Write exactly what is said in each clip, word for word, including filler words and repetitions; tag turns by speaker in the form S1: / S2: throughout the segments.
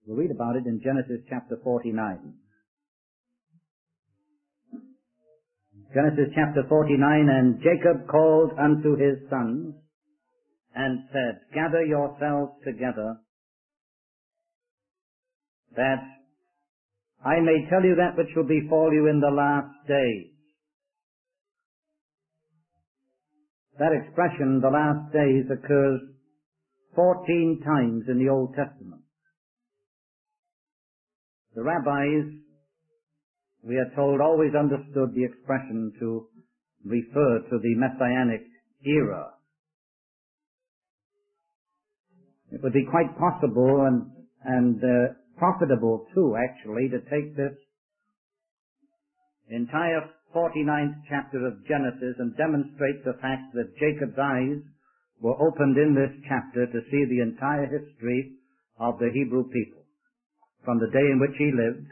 S1: We'll read about it in Genesis chapter forty-nine. Genesis chapter forty-nine, and Jacob called unto his sons, and said, Gather yourselves together, that I may tell you that which will befall you in the last days. That expression, the last days, occurs fourteen times in the Old Testament. The rabbis, we are told, always understood the expression to refer to the Messianic era. It would be quite possible and, and uh, profitable too, actually, to take this entire forty-ninth chapter of Genesis and demonstrate the fact that Jacob's eyes were opened in this chapter to see the entire history of the Hebrew people, from the day in which he lived,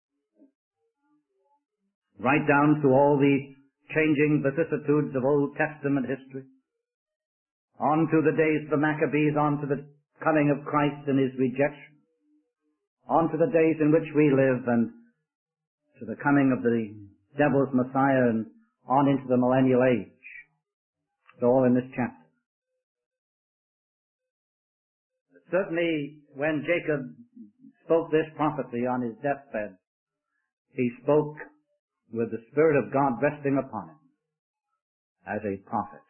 S1: right down to all the changing vicissitudes of Old Testament history, on to the days of the Maccabees, on to the coming of Christ and his rejection, on to the days in which we live, and to the coming of the devil's Messiah, and on into the millennial age. It's all in this chapter. Certainly, when Jacob spoke this prophecy on his deathbed, he spoke with the Spirit of God resting upon him as a prophet.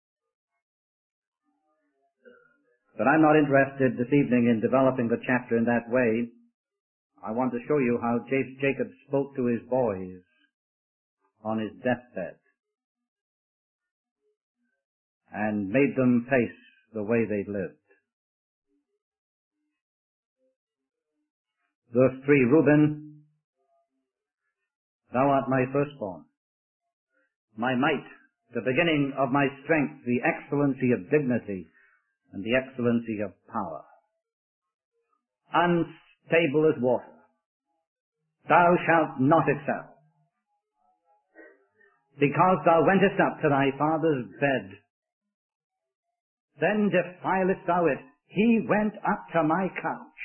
S1: But I'm not interested this evening in developing the chapter in that way. I want to show you how Jacob spoke to his boys on his deathbed and made them face the way they lived. Verse three, Reuben, thou art my firstborn, my might, the beginning of my strength, the excellency of dignity, and the excellency of power. Unstable as water, thou shalt not excel. Because thou wentest up to thy father's bed, then defilest thou it. He went up to my couch.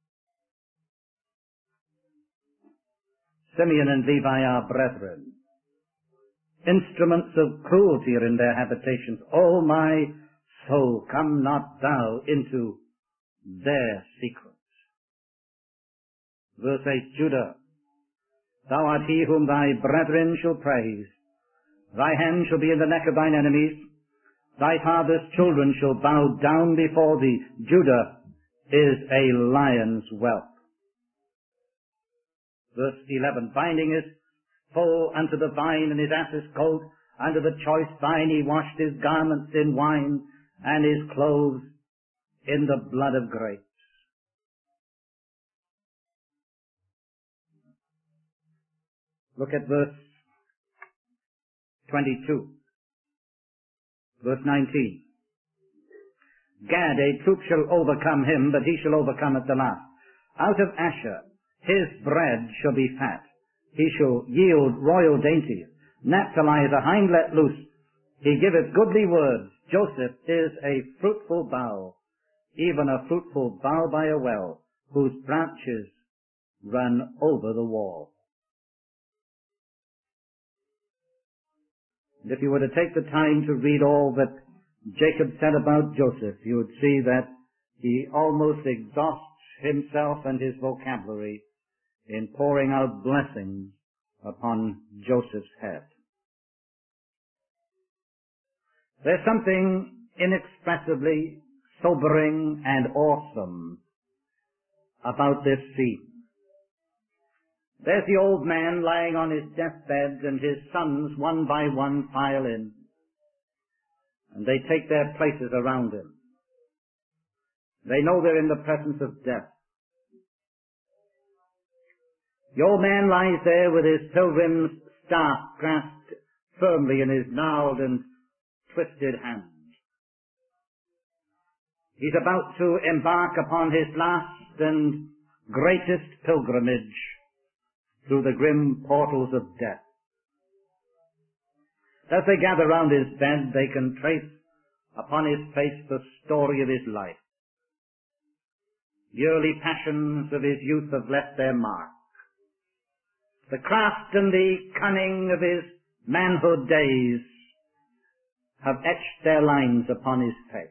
S1: Simeon and Levi are brethren. Instruments of cruelty are in their habitations. O my soul, come not thou into their secrets. Verse eight, Judah, thou art he whom thy brethren shall praise. Thy hand shall be in the neck of thine enemies. Thy father's children shall bow down before thee. Judah is a lion's whelp. Verse eleven, binding his foal unto the vine and his ass's colt, under the choice vine he washed his garments in wine, and his clothes in the blood of grapes. Look at verse twenty-two. Verse nineteen. Gad, a troop shall overcome him, but he shall overcome at the last. Out of Asher his bread shall be fat. He shall yield royal dainties. Naphtali is a hind let loose. He giveth goodly words. Joseph is a fruitful bough, even a fruitful bough by a well, whose branches run over the wall. And if you were to take the time to read all that Jacob said about Joseph, you would see that he almost exhausts himself and his vocabulary in pouring out blessings upon Joseph's head. There's something inexpressibly sobering and awesome about this scene. There's the old man lying on his deathbed, and his sons one by one file in, and they take their places around him. They know they're in the presence of death. The old man lies there with his pilgrim's staff grasped firmly in his gnarled and twisted hand. He's about to embark upon his last and greatest pilgrimage through the grim portals of death. As they gather round his bed, they can trace upon his face the story of his life. The early passions of his youth have left their mark. The craft and the cunning of his manhood days have etched their lines upon his face.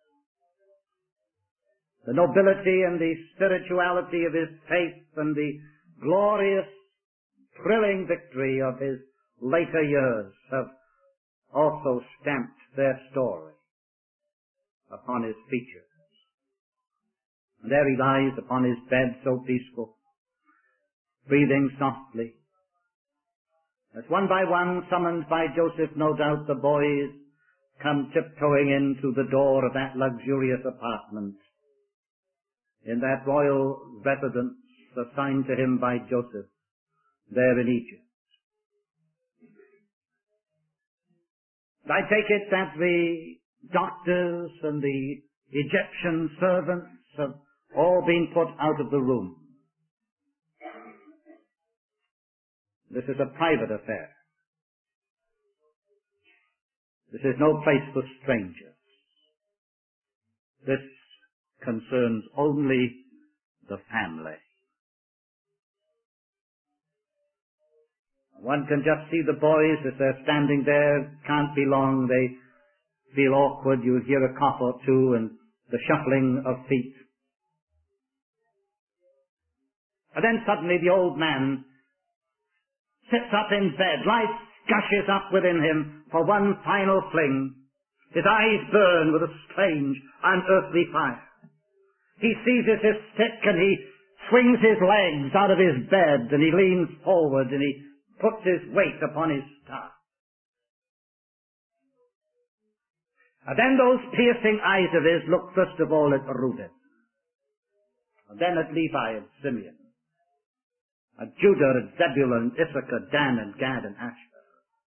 S1: The nobility and the spirituality of his faith and the glorious, thrilling victory of his later years have also stamped their story upon his features. And there he lies upon his bed so peaceful, breathing softly. As one by one, summoned by Joseph, no doubt, the boys come tiptoeing in through the door of that luxurious apartment in that royal residence assigned to him by Joseph there in Egypt. I take it that the doctors and the Egyptian servants have all been put out of the room. This is a private affair. This is no place for strangers. This concerns only the family. One can just see the boys as they're standing there. Can't be long. They feel awkward. You hear a cough or two and the shuffling of feet. And then suddenly the old man sits up in bed. Life gushes up within him for one final fling. His eyes burn with a strange, unearthly fire. He seizes his stick and he swings his legs out of his bed and he leans forward and he puts his weight upon his staff. And then those piercing eyes of his look first of all at Reuben, and then at Levi and Simeon, at Judah and Zebulun, Issachar, Dan and Gad and Asher.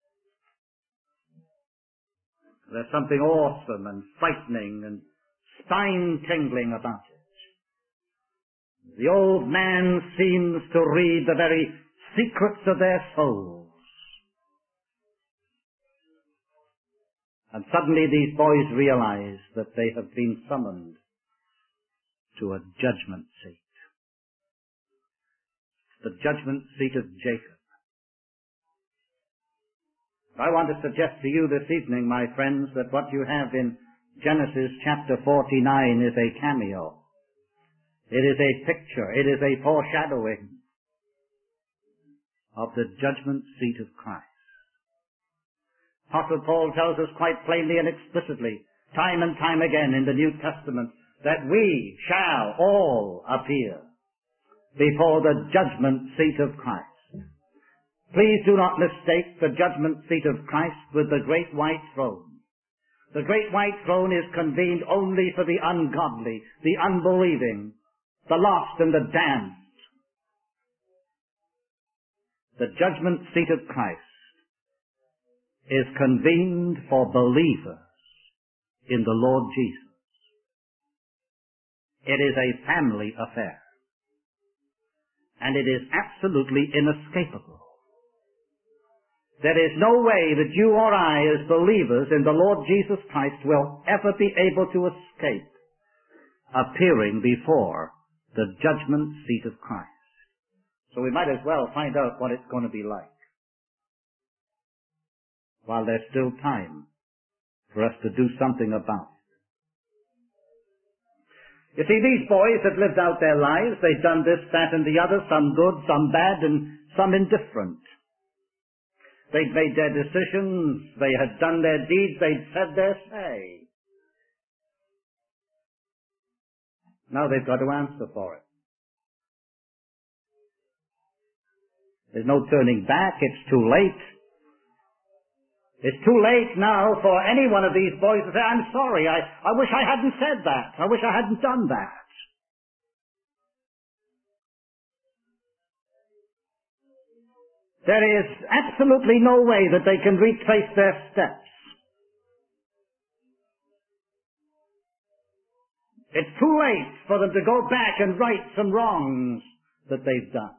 S1: There's something awesome and frightening and spine-tingling about it. The old man seems to read the very secrets of their souls. And suddenly these boys realize that they have been summoned to a judgment seat. The judgment seat of Jacob. I want to suggest to you this evening, my friends, that what you have in Genesis chapter forty-nine is a cameo. It is a picture. It is a foreshadowing of the judgment seat of Christ. Apostle Paul tells us quite plainly and explicitly, time and time again in the New Testament, that we shall all appear before the judgment seat of Christ. Please do not mistake the judgment seat of Christ with the great white throne. The great white throne is convened only for the ungodly, the unbelieving, the lost and the damned. The judgment seat of Christ is convened for believers in the Lord Jesus. It is a family affair. And it is absolutely inescapable. There is no way that you or I, as believers in the Lord Jesus Christ, will ever be able to escape appearing before the judgment seat of Christ. So we might as well find out what it's going to be like while there's still time for us to do something about it. You see, these boys had lived out their lives. They'd done this, that, and the other, some good, some bad, and some indifferent. They'd made their decisions. They had done their deeds. They'd said their say. Now they've got to answer for it. There's no turning back. It's too late. It's too late now for any one of these boys to say, I'm sorry, I, I wish I hadn't said that. I wish I hadn't done that. There is absolutely no way that they can retrace their steps. It's too late for them to go back and right some wrongs that they've done.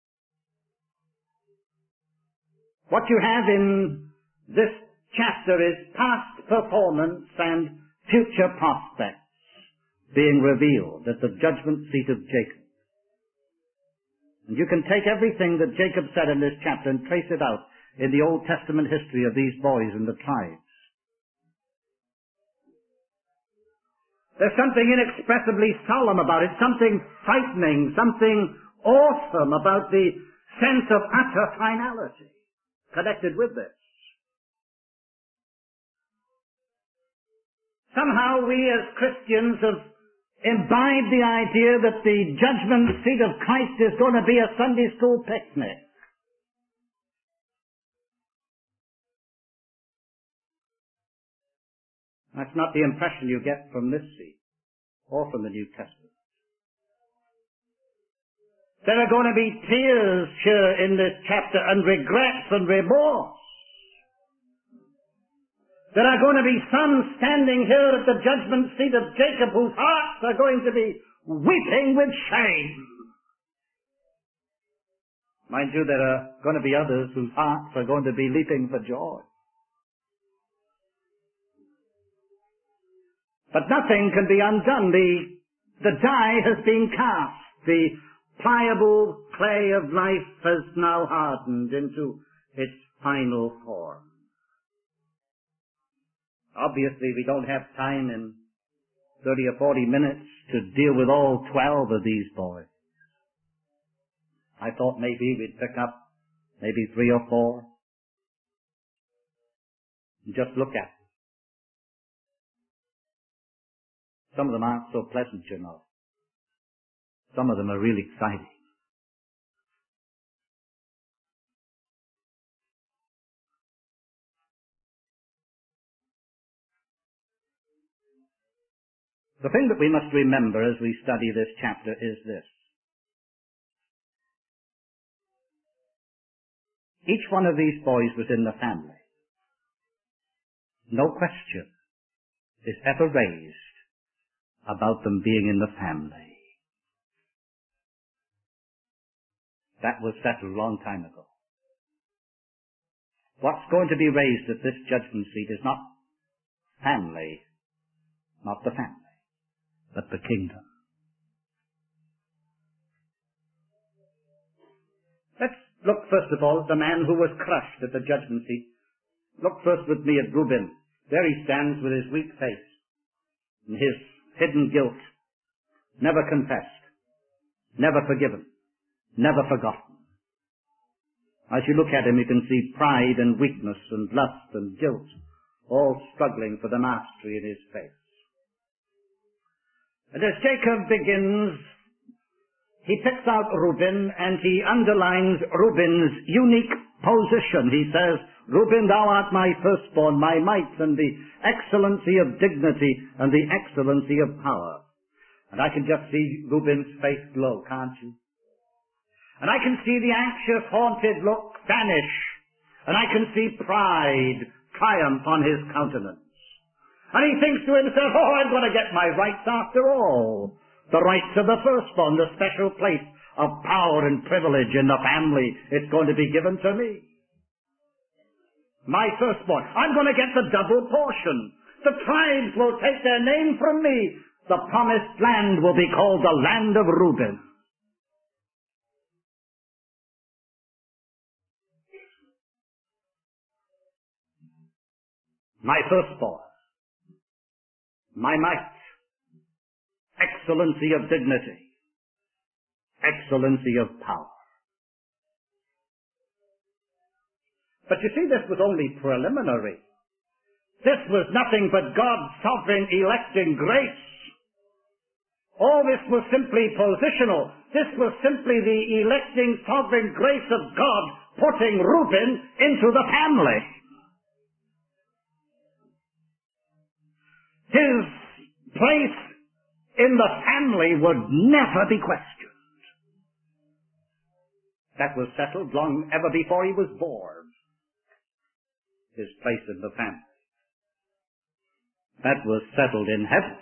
S1: What you have in this chapter is past performance and future prospects. being revealed at the judgment seat of Jacob. And you can take everything that Jacob said in this chapter and trace it out in the Old Testament history of these boys and the tribes. There's something inexpressibly solemn about it, something frightening, something awesome about the sense of utter finality connected with this. Somehow we as Christians have imbibed the idea that the judgment seat of Christ is going to be a Sunday school picnic. That's not the impression you get from this seat or from the New Testament. There are going to be tears here in this chapter and regrets and remorse. There are going to be some standing here at the judgment seat of Jacob whose hearts are going to be weeping with shame. Mind you, there are going to be others whose hearts are going to be leaping for joy. But nothing can be undone. The, the die has been cast. The pliable clay of life has now hardened into its final form. Obviously, we don't have time in thirty or forty minutes to deal with all twelve of these boys. I thought maybe we'd pick up maybe three or four and just look at them. Some of them aren't so pleasant, you know. Some of them are really exciting. The thing that we must remember as we study this chapter is this. Each one of these boys was in the family. No question is ever raised about them being in the family. That was settled a long time ago. What's going to be raised at this judgment seat is not family, not the family, but the kingdom. Let's look first of all at the man who was crushed at the judgment seat. Look first with me at Reuben. There he stands with his weak face and his hidden guilt, never confessed, never forgiven, never forgotten. As you look at him, you can see pride and weakness and lust and guilt all struggling for the mastery in his face. And as Jacob begins, he picks out Reuben and he underlines Reuben's unique position. He says, Reuben, thou art my firstborn, my might, and the excellency of dignity and the excellency of power. And I can just see Reuben's face glow, can't you? And I can see the anxious, haunted look vanish. And I can see pride triumph on his countenance. And he thinks to himself, oh, I'm going to get my rights after all. The rights of the firstborn, the special place of power and privilege in the family, it's going to be given to me. My firstborn, I'm going to get the double portion. The tribes will take their name from me. The promised land will be called the land of Reuben. My firstborn, my might, excellency of dignity, excellency of power. But you see, this was only preliminary. This was nothing but God's sovereign electing grace. All this was simply positional. This was simply the electing sovereign grace of God putting Reuben into the family. His place in the family would never be questioned. That was settled long ever before he was born. His place in the family. That was settled in heaven.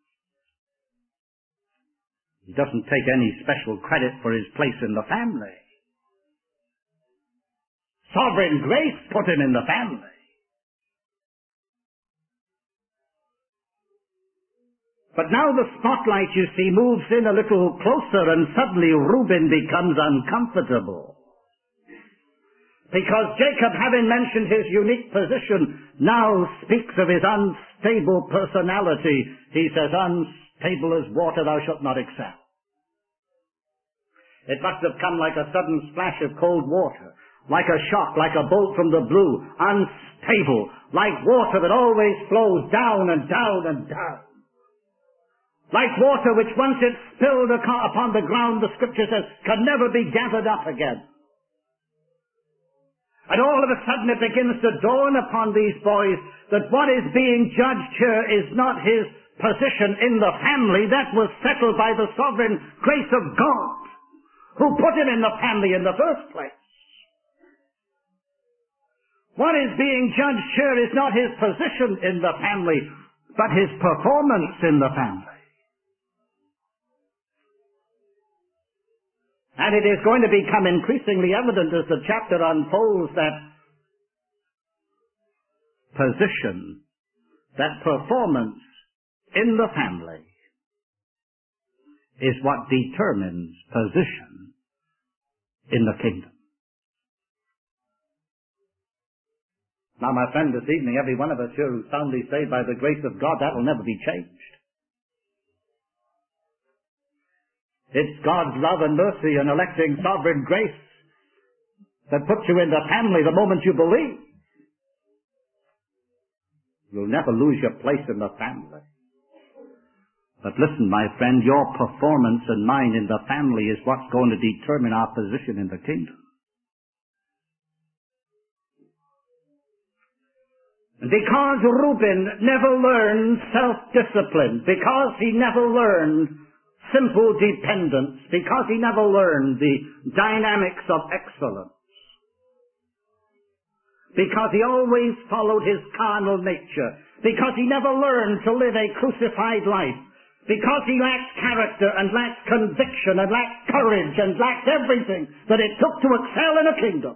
S1: He doesn't take any special credit for his place in the family. Sovereign grace put him in the family. But now the spotlight, you see, moves in a little closer, and suddenly Reuben becomes uncomfortable. Because Jacob, having mentioned his unique position, now speaks of his unstable personality. He says, unstable as water thou shalt not excel. It must have come like a sudden splash of cold water, like a shock, like a bolt from the blue, unstable, like water that always flows down and down and down. Like water which once it's spilled upon the ground, the Scripture says, can never be gathered up again. And all of a sudden it begins to dawn upon these boys that what is being judged here is not his position in the family. That was settled by the sovereign grace of God, who put him in the family in the first place. What is being judged here is not his position in the family, but his performance in the family. And it is going to become increasingly evident as the chapter unfolds that position, that performance in the family is what determines position in the kingdom. Now, my friend, this evening, every one of us here who's soundly saved by the grace of God, that will never be changed. It's God's love and mercy and electing sovereign grace that puts you in the family the moment you believe. You'll never lose your place in the family. But listen, my friend, your performance and mine in the family is what's going to determine our position in the kingdom. And because Reuben never learned self-discipline, because he never learned simple dependence, because he never learned the dynamics of excellence, because he always followed his carnal nature, because he never learned to live a crucified life, because he lacked character and lacked conviction and lacked courage and lacked everything that it took to excel in a kingdom,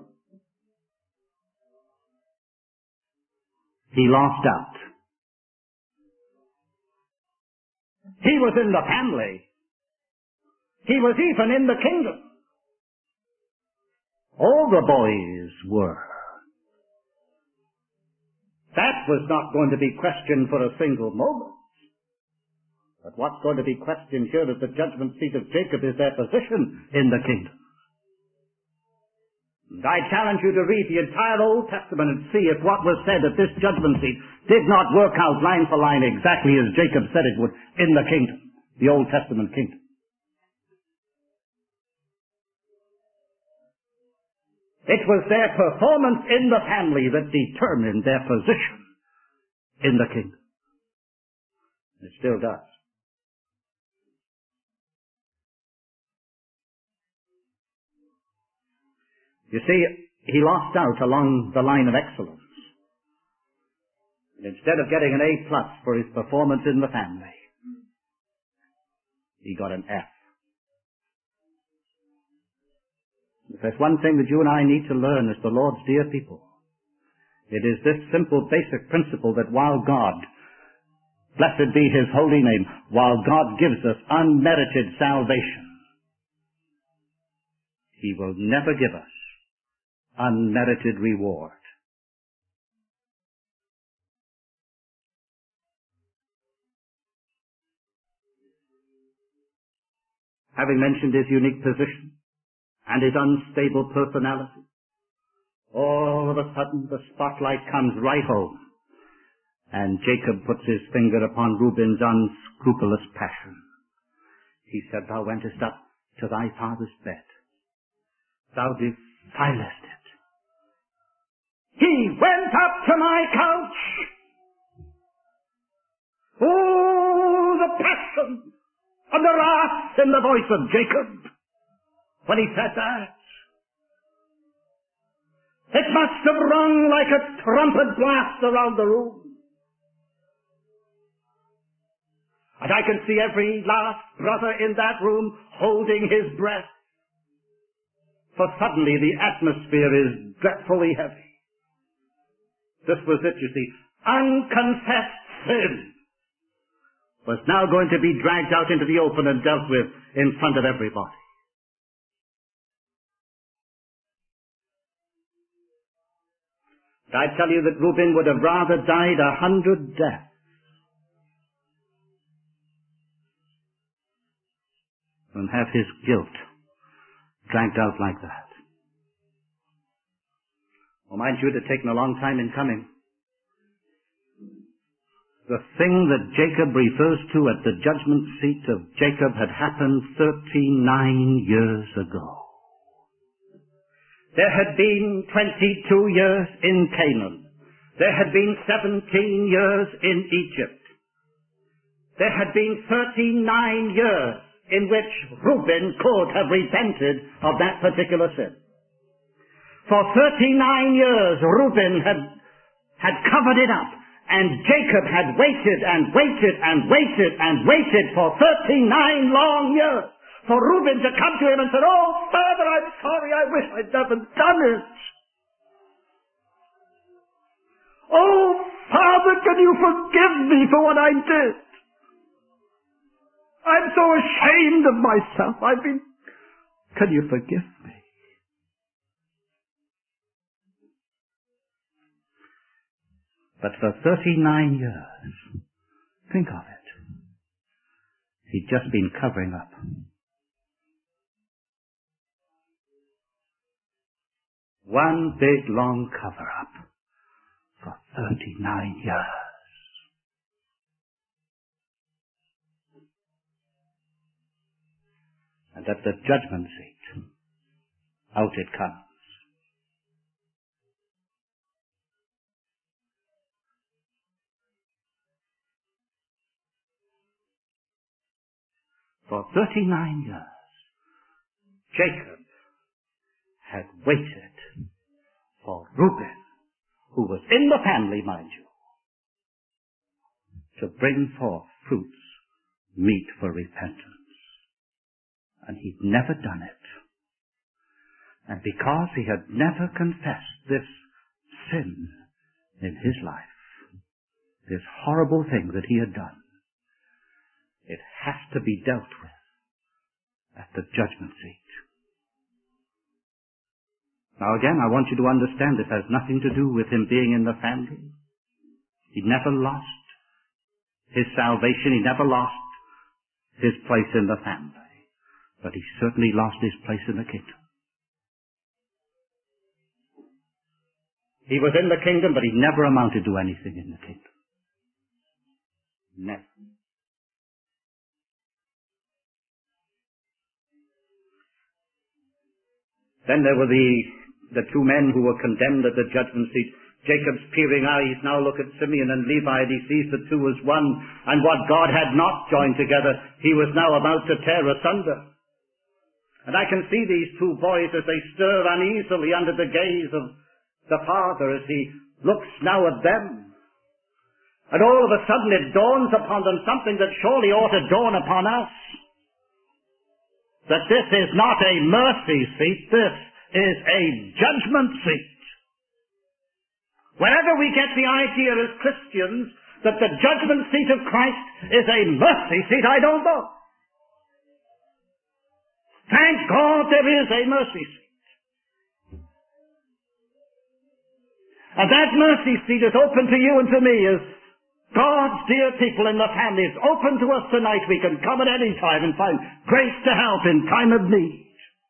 S1: he lost out. He was in the family. He was even in the kingdom. All the boys were. That was not going to be questioned for a single moment. But what's going to be questioned here at the judgment seat of Jacob is their position in the kingdom. And I challenge you to read the entire Old Testament and see if what was said at this judgment seat did not work out line for line exactly as Jacob said it would in the kingdom, the Old Testament kingdom. It was their performance in the family that determined their position in the kingdom. It still does. You see, he lost out along the line of excellence. And instead of getting an A plus for his performance in the family, he got an F. If there's one thing that you and I need to learn as the Lord's dear people, it is this simple basic principle that while God, blessed be his holy name, while God gives us unmerited salvation, he will never give us unmerited reward. Having mentioned his unique position and his unstable personality, all of a sudden the spotlight comes right home, and Jacob puts his finger upon Reuben's unscrupulous passion. He said, thou wentest up to thy father's bed. Thou defilest it. He went up to my couch. Oh, the passion and the wrath in the voice of Jacob when he said that. It must have rung like a trumpet blast around the room. And I can see every last brother in that room holding his breath. For suddenly the atmosphere is dreadfully heavy. This was it, you see. Unconfessed sin was now going to be dragged out into the open and dealt with in front of everybody. I tell you that Reuben would have rather died a hundred deaths than have his guilt dragged out like that. Well, mind you, it had taken a long time in coming. The thing that Jacob refers to at the judgment seat of Jacob had happened thirty-nine years ago. There had been twenty-two years in Canaan. There had been seventeen years in Egypt. There had been thirty-nine years in which Reuben could have repented of that particular sin. For thirty-nine years Reuben had, had covered it up, and Jacob had waited and waited and waited and waited for thirty-nine long years for Reuben to come to him and say, "Oh, Father, I'm sorry, I wish I'd never done it. Oh, Father, can you forgive me for what I did? I'm so ashamed of myself. I've been, can you forgive me?" But for thirty-nine years, think of it, he'd just been covering up. One big long cover-up for thirty-nine years. And at the judgment seat, out it comes. For thirty-nine years, Jacob had waited for Reuben, who was in the family, mind you, to bring forth fruits meet for repentance. And he'd never done it. And because he had never confessed this sin in his life, this horrible thing that he had done, it has to be dealt with at the judgment seat. Now again, I want you to understand this has nothing to do with him being in the family. He never lost his salvation. He never lost his place in the family. But he certainly lost his place in the kingdom. He was in the kingdom, but he never amounted to anything in the kingdom. Never. Then there were the, the two men who were condemned at the judgment seat. Jacob's peering eyes now look at Simeon and Levi, and he sees the two as one, and what God had not joined together, he was now about to tear asunder. And I can see these two boys as they stir uneasily under the gaze of the father as he looks now at them. And all of a sudden it dawns upon them something that surely ought to dawn upon us. That this is not a mercy seat, this is a judgment seat. Whenever we get the idea as Christians that the judgment seat of Christ is a mercy seat, I don't know. Thank God there is a mercy seat. And that mercy seat is open to you and to me as God's dear people in the family. It's open to us tonight. We can come at any time and find grace to help in time of need.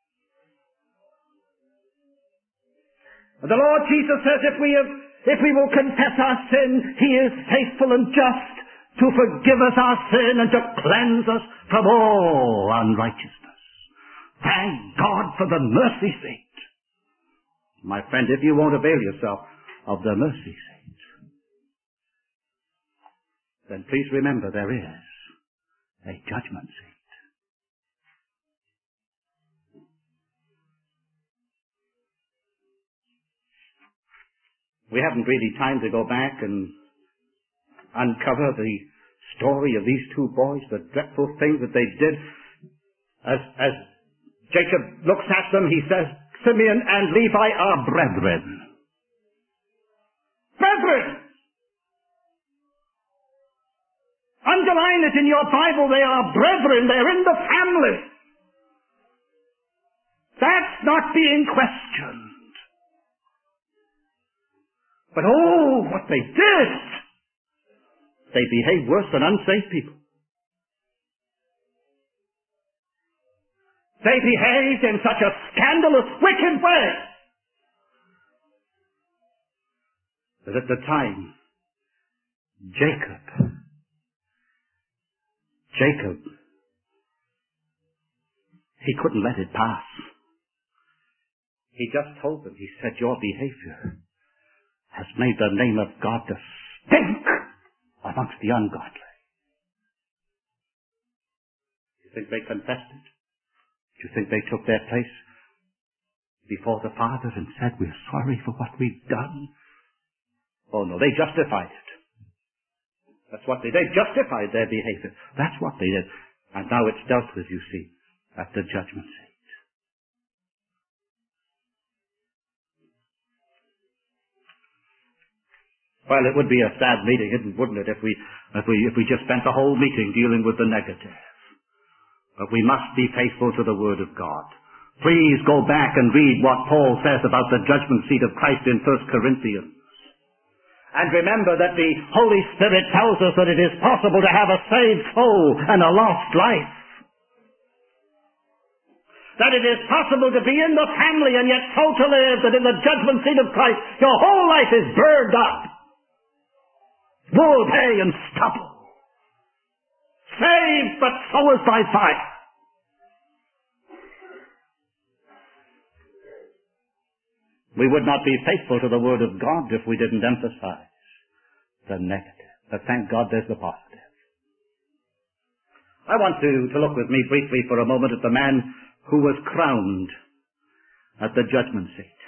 S1: And the Lord Jesus says if we have, if we will confess our sin, He is faithful and just to forgive us our sin and to cleanse us from all unrighteousness. Thank God for the mercy seat. My friend, if you won't avail yourself of the mercy seat, then please remember there is a judgment seat. We haven't really time to go back and uncover the story of these two boys, the dreadful thing that they did. As, as Jacob looks at them, he says, Simeon and Levi are brethren. Brethren! Until underline it in your Bible. They are brethren. They're in the family. That's not being questioned. But oh, what they did! They behaved worse than unsaved people. They behaved in such a scandalous, wicked way that at the time, Jacob, Jacob, he couldn't let it pass. He just told them, he said, your behavior has made the name of God to stink amongst the ungodly. Do you think they confessed it? Do you think they took their place before the Father and said, we're sorry for what we've done? Oh no, they justified it. That's what they did. They justified their behavior. That's what they did. And now it's dealt with, you see, at the judgment seat. Well, it would be a sad meeting, wouldn't it, if we, if we, if we just spent the whole meeting dealing with the negative. But we must be faithful to the Word of God. Please go back and read what Paul says about the judgment seat of Christ in First Corinthians. And remember that the Holy Spirit tells us that it is possible to have a saved soul and a lost life. That it is possible to be in the family and yet so to live that in the judgment seat of Christ your whole life is burned up. Wood, hay, and stubble. Saved, but so is by fire. We would not be faithful to the Word of God if we didn't emphasize the negative. But thank God there's the positive. I want to, to look with me briefly for a moment at the man who was crowned at the judgment seat.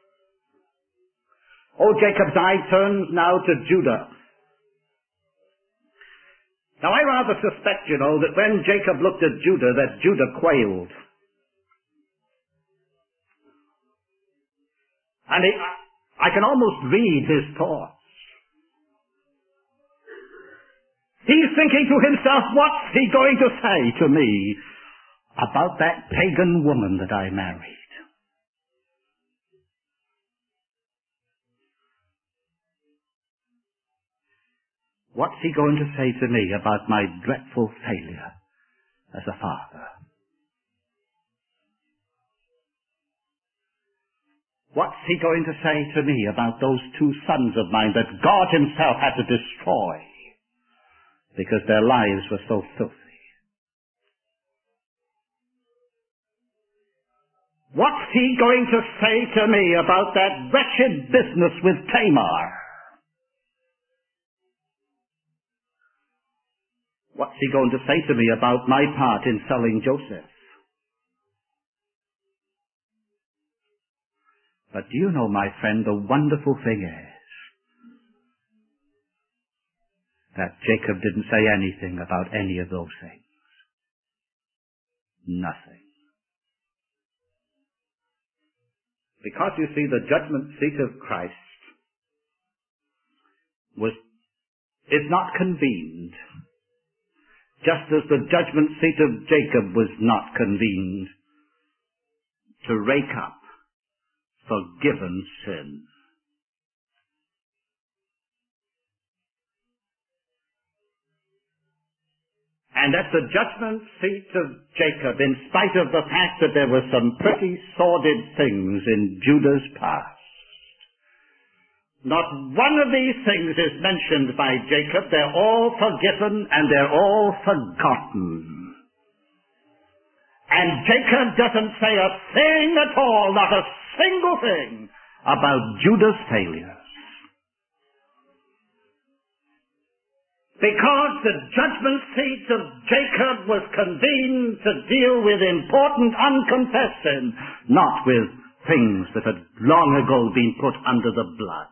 S1: Oh, Jacob's eye turns now to Judah. Now, I rather suspect, you know, that when Jacob looked at Judah, that Judah quailed. And he, I can almost read his thoughts. He's thinking to himself, what's he going to say to me about that pagan woman that I married? What's he going to say to me about my dreadful failure as a father? What's he going to say to me about those two sons of mine that God himself had to destroy because their lives were so filthy? What's he going to say to me about that wretched business with Tamar? What's he going to say to me about my part in selling Joseph? But do you know, my friend, the wonderful thing is that Jacob didn't say anything about any of those things. Nothing. Because, you see, the judgment seat of Christ was, is not convened, just as the judgment seat of Jacob was not convened to rake up forgiven sin. And at the judgment seat of Jacob, in spite of the fact that there were some pretty sordid things in Judah's past, not one of these things is mentioned by Jacob. They're all forgiven and they're all forgotten. And Jacob doesn't say a thing at all, not a single thing, about Judah's failures. Because the judgment seat of Jacob was convened to deal with important unconfessed sin, not with things that had long ago been put under the blood.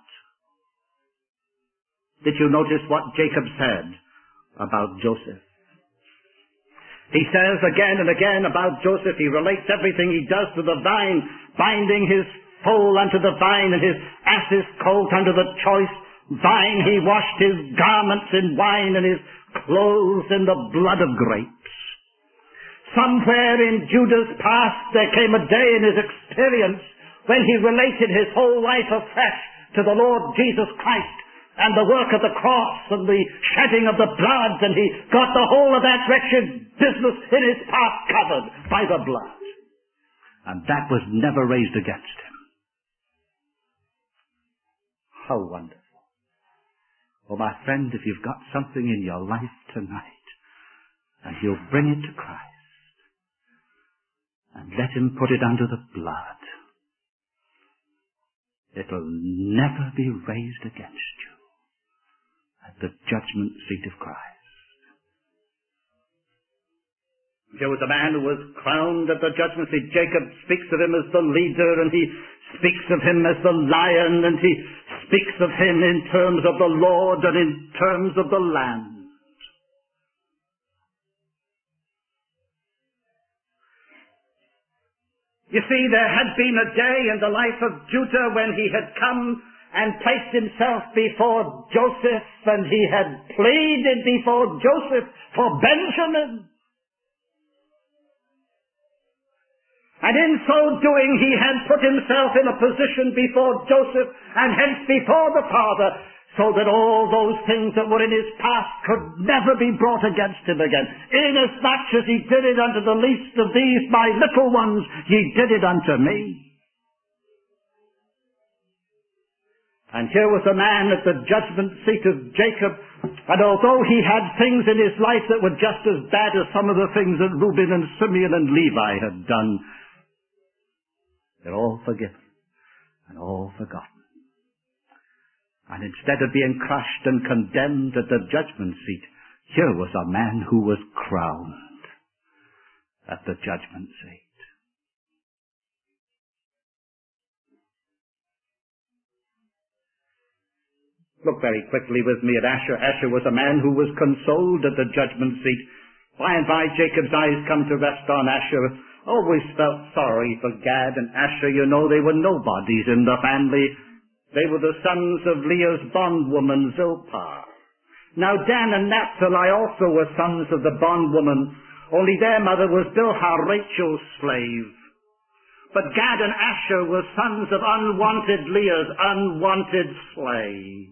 S1: Did you notice what Jacob said about Joseph? He says again and again about Joseph, he relates everything he does to the vine, binding his foal unto the vine and his ass's colt unto the choice vine. He washed his garments in wine and his clothed in the blood of grapes. Somewhere in Judah's past there came a day in his experience when he related his whole life afresh to the Lord Jesus Christ and the work of the cross and the shedding of the blood, and he got the whole of that wretched business in his past covered by the blood. And that was never raised against him. How wonderful. Oh, my friend, if you've got something in your life tonight, and you'll bring it to Christ, and let him put it under the blood, it'll never be raised against you at the judgment seat of Christ. There was a man who was crowned at the judgment seat. Jacob speaks of him as the leader, and he speaks of him as the lion, and he speaks of him in terms of the Lord and in terms of the land. You see, there had been a day in the life of Judah when he had come and placed himself before Joseph, and he had pleaded before Joseph for Benjamin. And in so doing, he had put himself in a position before Joseph and hence before the Father, so that all those things that were in his past could never be brought against him again. Inasmuch as he did it unto the least of these, my little ones, ye did it unto me. And here was a man at the judgment seat of Jacob, and although he had things in his life that were just as bad as some of the things that Reuben and Simeon and Levi had done, they're all forgiven and all forgotten. And instead of being crushed and condemned at the judgment seat, here was a man who was crowned at the judgment seat. Look very quickly with me at Asher. Asher was a man who was consoled at the judgment seat. By and by, Jacob's eyes come to rest on Asher. Always felt sorry for Gad and Asher. You know, they were nobodies in the family. They were the sons of Leah's bondwoman, Zilpah. Now, Dan and Naphtali also were sons of the bondwoman, only their mother was Bilhah, Rachel's slave. But Gad and Asher were sons of unwanted Leah's unwanted slave.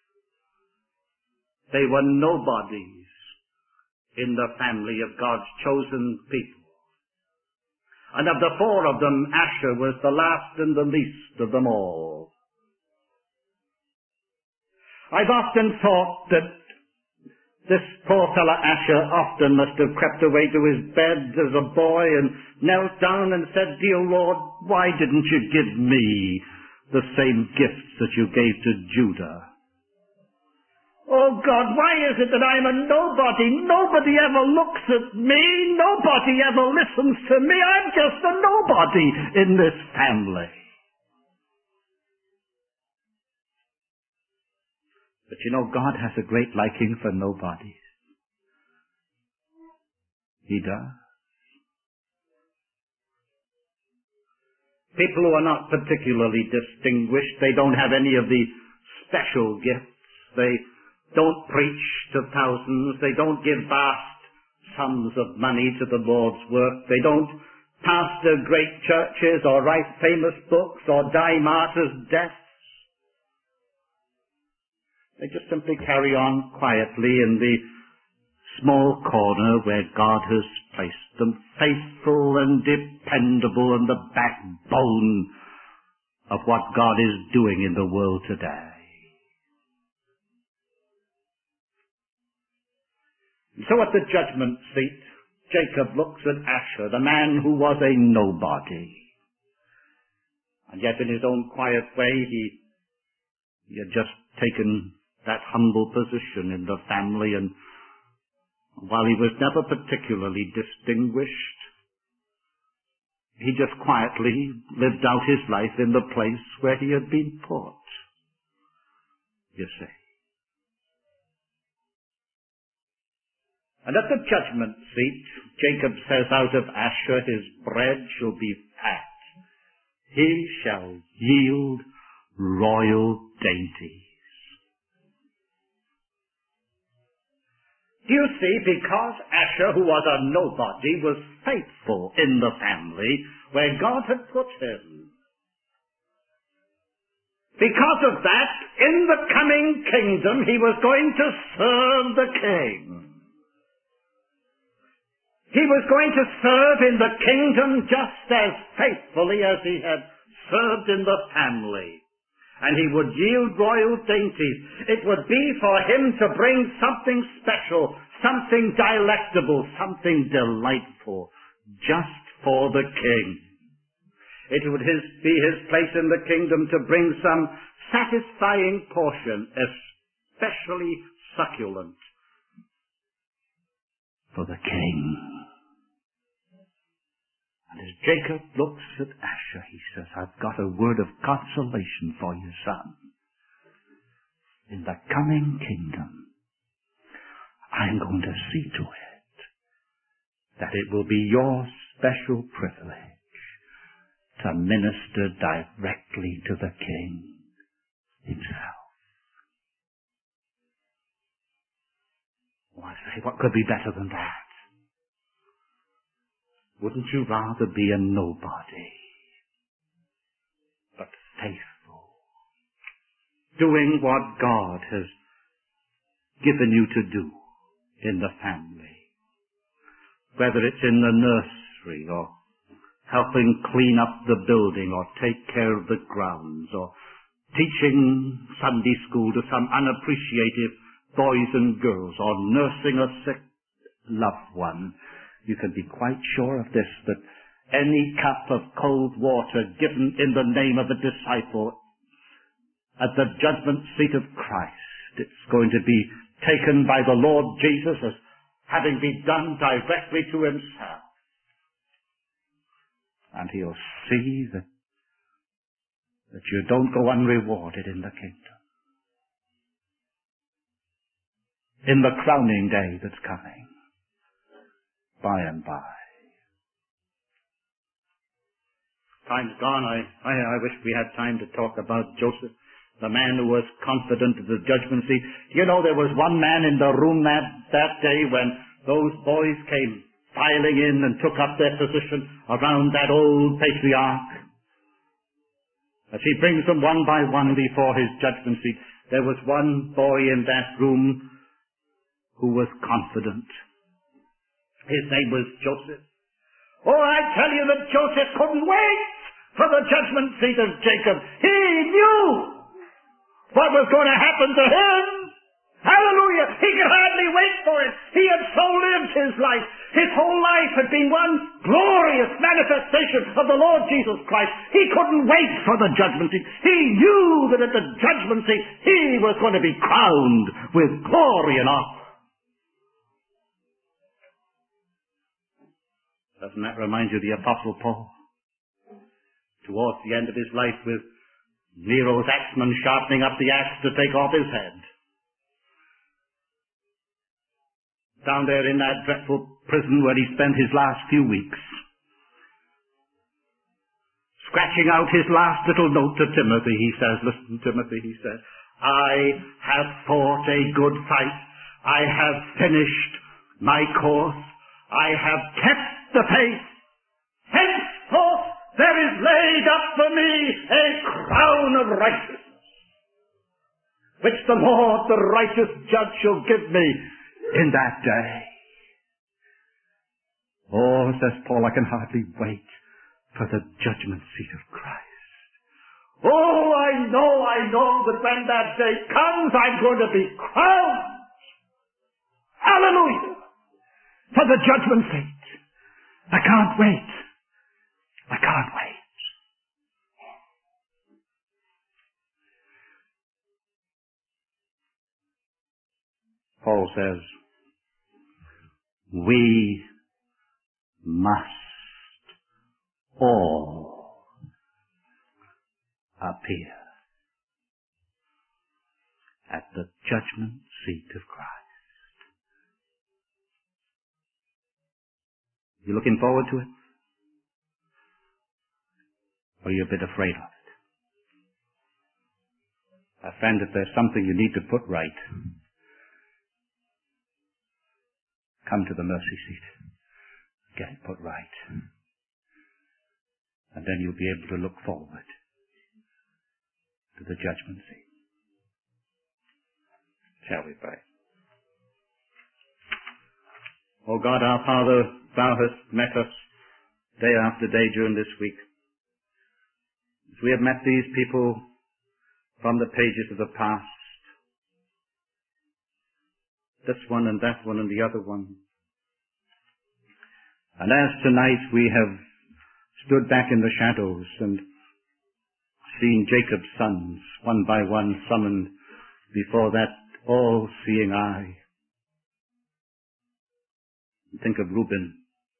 S1: They were nobodies in the family of God's chosen people. And of the four of them, Asher was the last and the least of them all. I've often thought that this poor fellow Asher often must have crept away to his bed as a boy and knelt down and said, "Dear Lord, why didn't you give me the same gifts that you gave to Judah? Oh God, why is it that I'm a nobody? Nobody ever looks at me. Nobody ever listens to me. I'm just a nobody in this family." But you know, God has a great liking for nobodies. He does. People who are not particularly distinguished, they don't have any of the special gifts. They don't preach to thousands. They don't give vast sums of money to the Lord's work. They don't pastor great churches or write famous books or die martyrs' deaths. They just simply carry on quietly in the small corner where God has placed them, faithful and dependable and the backbone of what God is doing in the world today. And so at the judgment seat, Jacob looks at Asher, the man who was a nobody. And yet in his own quiet way, he, he had just taken that humble position in the family, and while he was never particularly distinguished, he just quietly lived out his life in the place where he had been put, you see. And at the judgment seat, Jacob says, out of Asher his bread shall be fat. He shall yield royal dainties. Do you see, because Asher, who was a nobody, was faithful in the family where God had put him. Because of that, in the coming kingdom, he was going to serve the king. He was going to serve in the kingdom just as faithfully as he had served in the family. And he would yield royal dainties. It would be for him to bring something special, something delectable, something delightful, just for the king. It would his, be his place in the kingdom to bring some satisfying portion, especially succulent, for the king. And as Jacob looks at Asher, he says, I've got a word of consolation for you, son. In the coming kingdom, I'm going to see to it that it will be your special privilege to minister directly to the king himself. Oh, I say, what could be better than that? Wouldn't you rather be a nobody, but faithful, doing what God has given you to do in the family, whether it's in the nursery or helping clean up the building or take care of the grounds or teaching Sunday school to some unappreciative boys and girls or nursing a sick loved one. You can be quite sure of this, that any cup of cold water given in the name of a disciple at the judgment seat of Christ, it's going to be taken by the Lord Jesus as having been done directly to himself. And he'll see that, that you don't go unrewarded in the kingdom. In the crowning day that's coming, by and by. Time's gone. I, I, I wish we had time to talk about Joseph, the man who was confident of the judgment seat. You know, there was one man in the room that, that day when those boys came filing in and took up their position around that old patriarch. As he brings them one by one before his judgment seat, there was one boy in that room who was confident. His name was Joseph. Oh, I tell you that Joseph couldn't wait for the judgment seat of Jacob. He knew what was going to happen to him. Hallelujah! He could hardly wait for it. He had so lived his life. His whole life had been one glorious manifestation of the Lord Jesus Christ. He couldn't wait for the judgment seat. He knew that at the judgment seat he was going to be crowned with glory and honor. Doesn't that remind you of the Apostle Paul? Towards the end of his life, with Nero's axeman sharpening up the axe to take off his head. Down there in that dreadful prison where he spent his last few weeks. Scratching out his last little note to Timothy, he says, listen, Timothy, he said, I have fought a good fight. I have finished my course. I have kept the faith. Henceforth there is laid up for me a crown of righteousness, which the Lord, the righteous judge, shall give me in that day. Oh, says Paul, I can hardly wait for the judgment seat of Christ. Oh, I know, I know that when that day comes, I'm going to be crowned. Hallelujah! For the judgment seat. I can't wait. I can't wait. Paul says, we must all appear at the judgment seat of Christ. You looking forward to it? Or are you a bit afraid of it? I find that there's something you need to put right. come to the mercy seat. Get it put right. And then you'll be able to look forward to the judgment seat. Shall we pray? O God, our Father, thou hast met us day after day during this week. As we have met these people from the pages of the past, this one and that one and the other one. And as tonight we have stood back in the shadows and seen Jacob's sons, one by one, summoned before that all-seeing eye. Think of Reuben,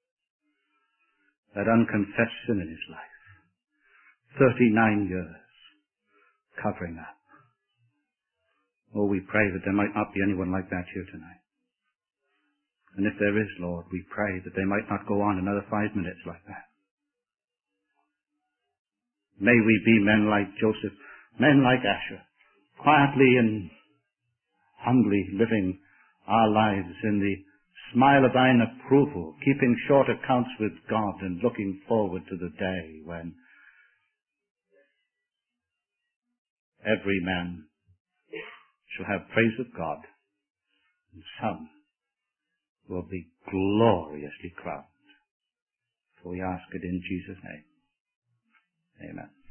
S1: that unconfessed sin in his life. Thirty-nine years covering up. Oh, we pray that there might not be anyone like that here tonight. And if there is, Lord, we pray that they might not go on another five minutes like that. May we be men like Joseph, men like Asher, quietly and humbly living our lives in the smile of thine approval, keeping short accounts with God and looking forward to the day when every man shall have praise of God, and some will be gloriously crowned. For we ask it in Jesus' name. Amen.